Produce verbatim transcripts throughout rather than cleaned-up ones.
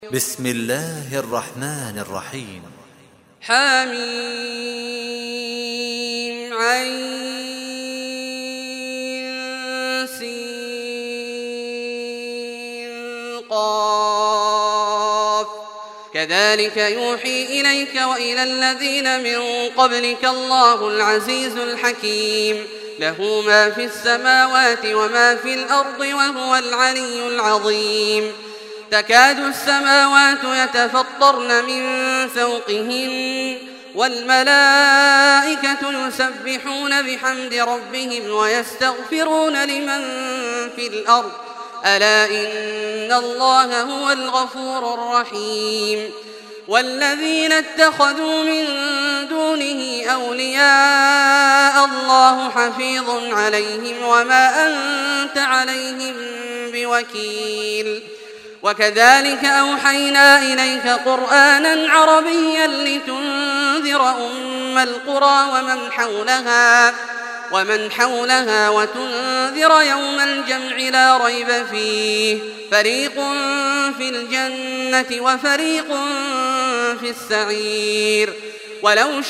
بسم الله الرحمن الرحيم. حميم عين سين قاف كذلك يوحي إليك وإلى الذين من قبلك الله العزيز الحكيم له ما في السماوات وما في الأرض وهو العلي العظيم. تكاد السماوات يتفطرن من فوقهن والملائكة يسبحون بحمد ربهم ويستغفرون لمن في الأرض ألا إن الله هو الغفور الرحيم. والذين اتخذوا من دونه أولياء الله حفيظ عليهم وما أنت عليهم بوكيل. وكذلك أوحينا إليك قرآنا عربيا لتنذر أم القرى ومن حولها ومن حولها وتنذر يوم الجمع لا ريب فيه فريق في الجنة وفريق في السعير. ولو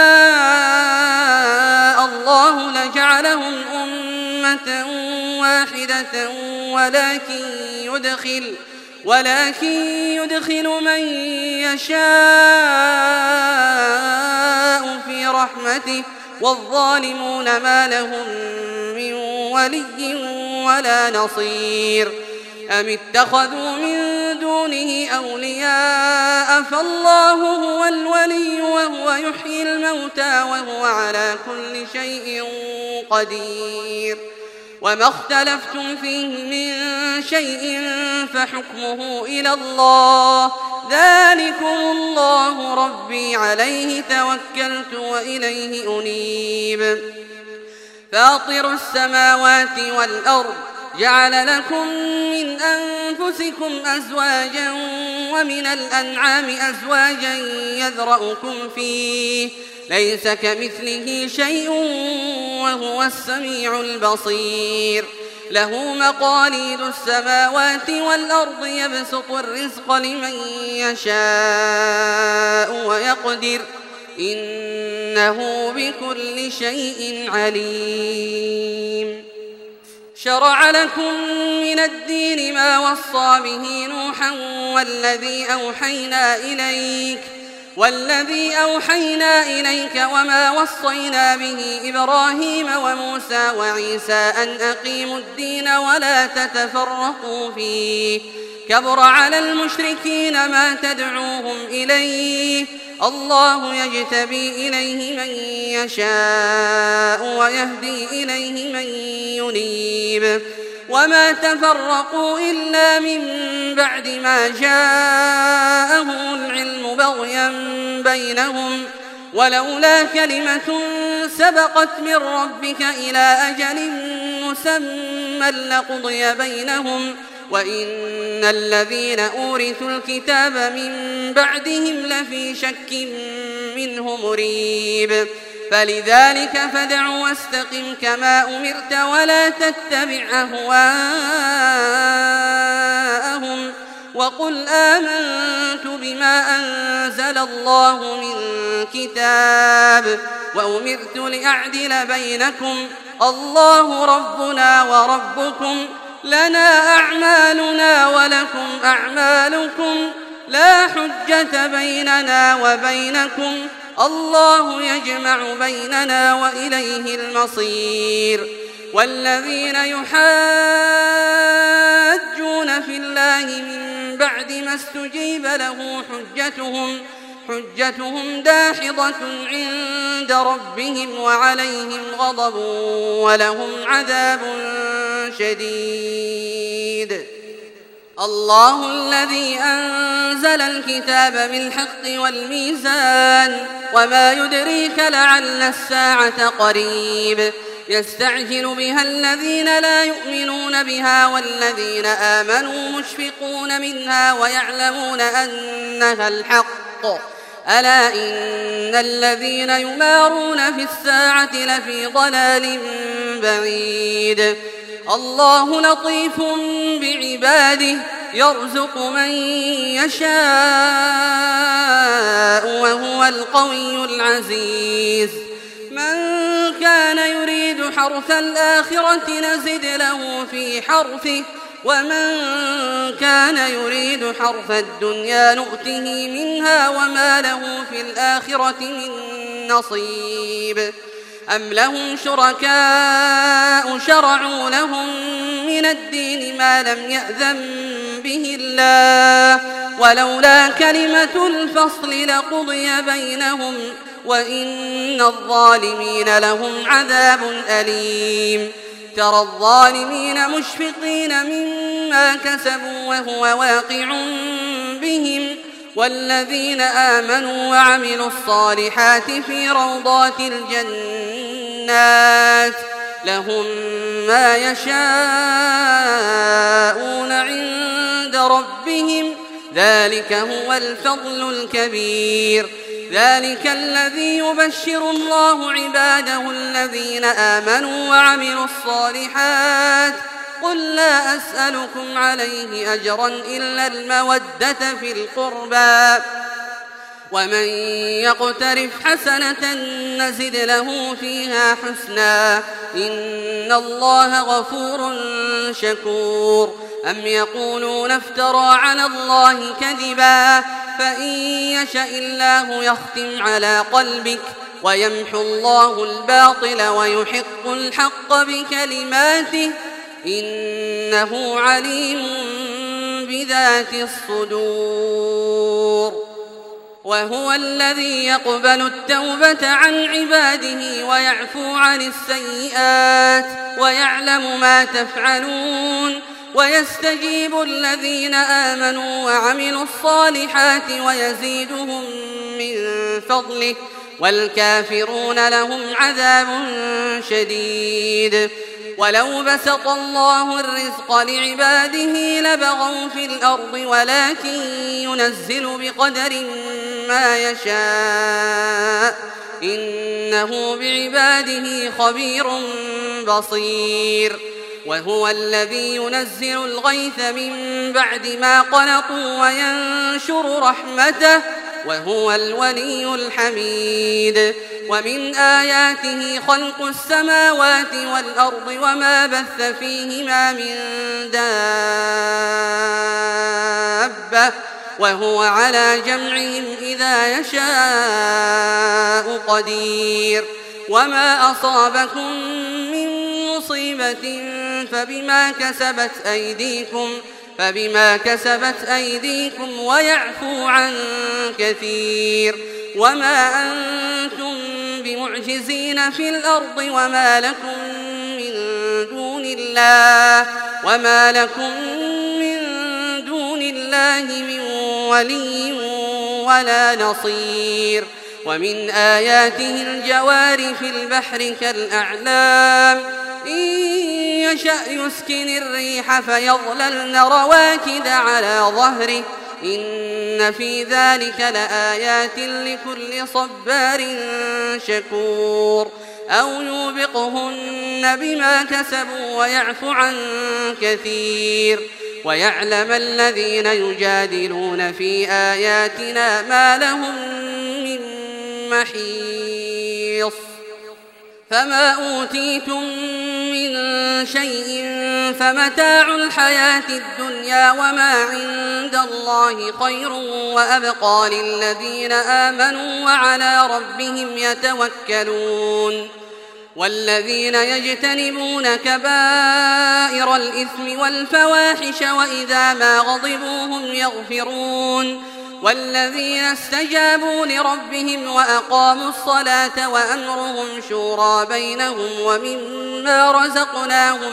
شاء الله لجعلهم أمة واحدة ولكن يدخل ولكن يدخل من يشاء في رحمته والظالمون ما لهم من ولي ولا نصير. أم اتخذوا من دونه أولياء فالله هو الولي وهو يحيي الموتى وهو على كل شيء قدير. وما اختلفتم فيه من شيء فحكمه إلى الله ذلكم الله ربي عليه توكلت وإليه أنيب. فاطر السماوات والأرض جعل لكم من أنفسكم أزواجا ومن الأنعام أزواجا يذرأكم فيه ليس كمثله شيء وهو السميع البصير. له مقاليد السماوات والأرض يبسط الرزق لمن يشاء ويقدر إنه بكل شيء عليم. شرع لكم من الدين ما وصى به نوحا والذي أوحينا إليك والذي أوحينا إليك وما وصينا به إبراهيم وموسى وعيسى أن أقيموا الدين ولا تتفرقوا فيه كبر على المشركين ما تدعوهم إليه الله يجتبي إليه من يشاء ويهدي إليه من ينيب. وما تفرقوا إلا من بعد ما جاءهم العلم بغيا بينهم ولولا كلمة سبقت من ربك إلى أجل مسمى لقضي بينهم وإن الذين أورثوا الكتاب من بعدهم لفي شك منه مريب. فلذلك فادع واستقم كما أمرت ولا تتبع أهواءهم وقل آمنت بما أنزل الله من كتاب وأمرت لأعدل بينكم الله ربنا وربكم لنا أعمالنا ولكم أعمالكم لا حجة بيننا وبينكم الله يجمع بيننا وإليه المصير. والذين يحاجون في الله من بعد ما استجيب له حجتهم حجتهم داحضة عند ربهم وعليهم غضب ولهم عذاب شديد. الله الذي أنزل الكتاب بالحق والميزان وما يدريك لعل الساعة قريب. يستعجل بها الذين لا يؤمنون بها والذين آمنوا مشفقون منها ويعلمون أنها الحق ألا إن الذين يمارون في الساعة لفي ضلال بعيد. الله لطيف بعباده يرزق من يشاء وهو القوي العزيز من كان يريد حرث الآخرة نزد له في حرثه ومن كان يريد حرث الدنيا نؤته منها وما له في الآخرة من نصيب أم لهم شركاء شرعوا لهم من الدين ما لم يأذن به الله ولولا كلمة الفصل لقضي بينهم وإن الظالمين لهم عذاب أليم ترى الظالمين مشفقين مما كسبوا وهو واقع بهم والذين آمنوا وعملوا الصالحات في روضات الجنات لهم ما يشاءون عند ربهم ذلك هو الفضل الكبير ذلك الذي يبشر الله عباده الذين آمنوا وعملوا الصالحات قل لا أسألكم عليه أجرا إلا المودة في القربى ومن يقترف حسنة نزد له فيها حسنا إن الله غفور شكور أم يقولون افترى على الله كذبا فإن يشأ الله يختم على قلبك ويمحو الله الباطل ويحق الحق بكلماته إنه عليم بذات الصدور وهو الذي يقبل التوبة عن عباده ويعفو عن السيئات ويعلم ما تفعلون ويستجيب الذين آمنوا وعملوا الصالحات ويزيدهم من فضله والكافرون لهم عذاب شديد ولو بسط الله الرزق لعباده لبغوا في الأرض ولكن ينزل بقدر ما يشاء إنه بعباده خبير بصير وهو الذي ينزل الغيث من بعد ما قنطوا وينشر رحمته وهو الولي الحميد ومن آياته خلق السماوات والأرض وما بث فيهما من دابة وهو على جمعهم إذا يشاء قدير وما أصابكم من مصيبة فبما كسبت أيديكم فبما كسبت أيديكم ويعفو عن كثير وما أنتم بمعجزين في الأرض وما لكم من دون الله وما لكم من دون الله من ولي ولا نصير ومن آياته الجوار في البحر كالأعلام إن يشأ يسكن الريح فيظللن رواكد على ظهره إن في ذلك لآيات لكل صبار شكور أو يوبقهن بما كسبوا ويعفو عن كثير ويعلم الذين يجادلون في آياتنا ما لهم من محيص فما أوتيتم من شيء فمتاع الحياة الدنيا وما عند الله خير وأبقى للذين آمنوا وعلى ربهم يتوكلون والذين يجتنبون كبائر الإثم والفواحش وإذا ما غضبوا هم يغفرون والذين استجابوا لربهم وأقاموا الصلاة وأمرهم شورى بينهم ومما رزقناهم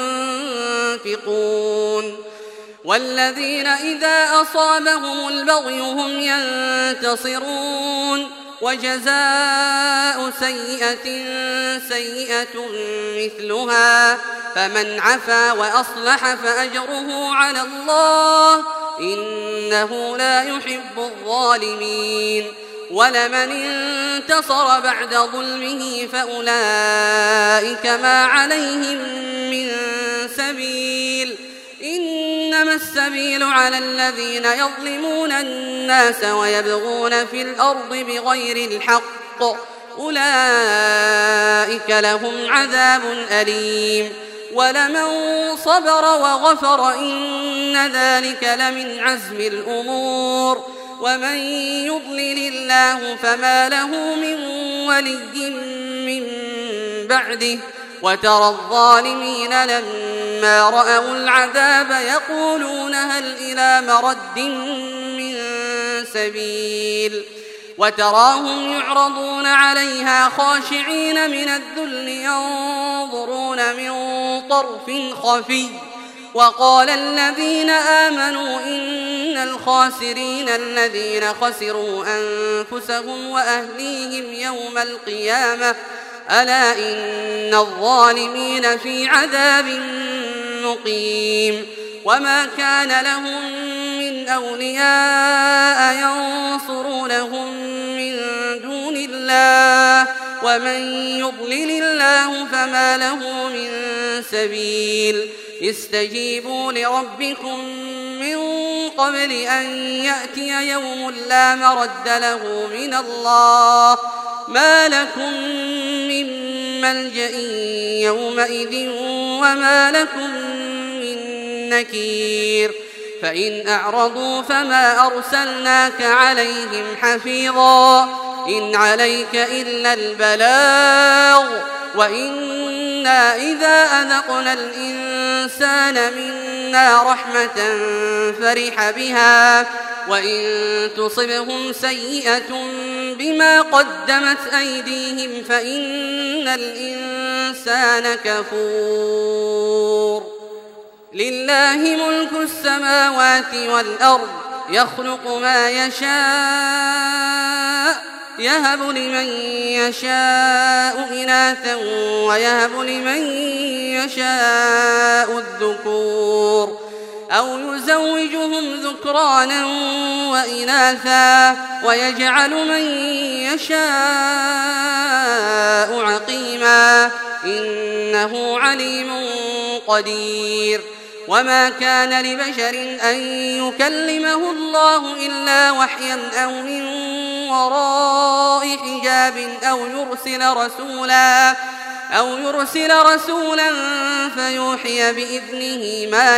ينفقون والذين إذا أصابهم البغي هم ينتصرون وجزاء سيئة سيئة مثلها فمن عفا وأصلح فأجره على الله إنه لا يحب الظالمين ولمن انتصر بعد ظلمه فأولئك ما عليهم من سبيل إنما السبيل على الذين يظلمون الناس ويبغون في الأرض بغير الحق أولئك لهم عذاب أليم ولمن صبر وغفر إن ذلك لمن عزم الأمور ومن يضلل الله فما له من ولي من بعده وترى الظالمين لما رأوا العذاب يقولون هل إلى مرد من سبيل وتراهم يعرضون عليها خاشعين من الذل ينظرون من طرف خفي وقال الذين آمنوا إن الخاسرين الذين خسروا أنفسهم وأهليهم يوم القيامة ألا إن الظالمين في عذاب مقيم وما كان لهم من أولياء ينصرونهم من دون الله ومن يضلل الله فما له من سبيل استجيبوا لربكم من قبل أن يأتي يوم لا مرد له من الله ما لكم من ملجأ يومئذ وما لكم من نكير فإن أعرضوا فما أرسلناك عليهم حفيظا إن عليك إلا البلاغ وإنا إذا أذقنا الإنسان منا رحمة فرح بها وإن تصبهم سيئة بما قدمت أيديهم فإن الإنسان كفور لله ملك السماوات والأرض يخلق ما يشاء يهب لمن يشاء إناثا ويهب لمن يشاء الذكور أو يزوجهم ذكرانا وإناثا ويجعل من يشاء عقيما إنه عليم قدير وما كان لبشر أن يكلمه الله إلا وحيا أو من وراء حجاب أو يرسل رسولا أو يرسل رسولا فيوحي بإذنه ما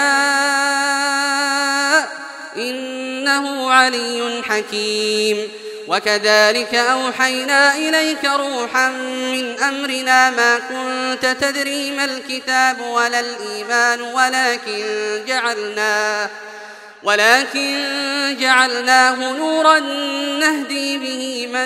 يشاء إنه علي حكيم وكذلك أوحينا إليك روحا من أمرنا ما كنت تدري ما الكتاب ولا الإيمان ولكن جعلناه ولكن جعلناه نورا نهدي به من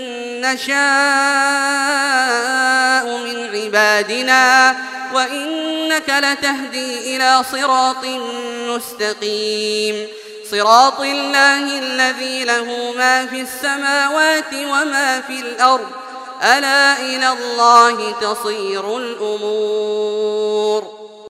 نشاء من عبادنا وإنك لتهدي إلى صراط مستقيم صراط الله الذي له ما في السماوات وما في الأرض ألا إلى الله تصير الأمور